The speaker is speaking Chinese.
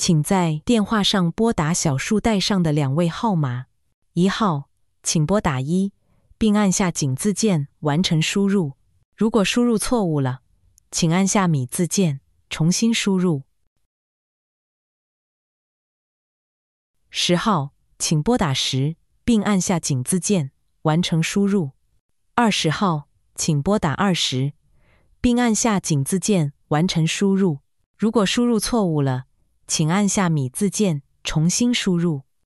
请在电话上拨打小数带上的2位号码。1号，请拨打1，并按下井字键完成输入。如果输入错误了，请按下米字键重新输入。10号，请拨打10，并按下井字键完成输入。20号，请拨打20，并按下井字键完成输入。如果输入错误了，请按下米字键重新输入。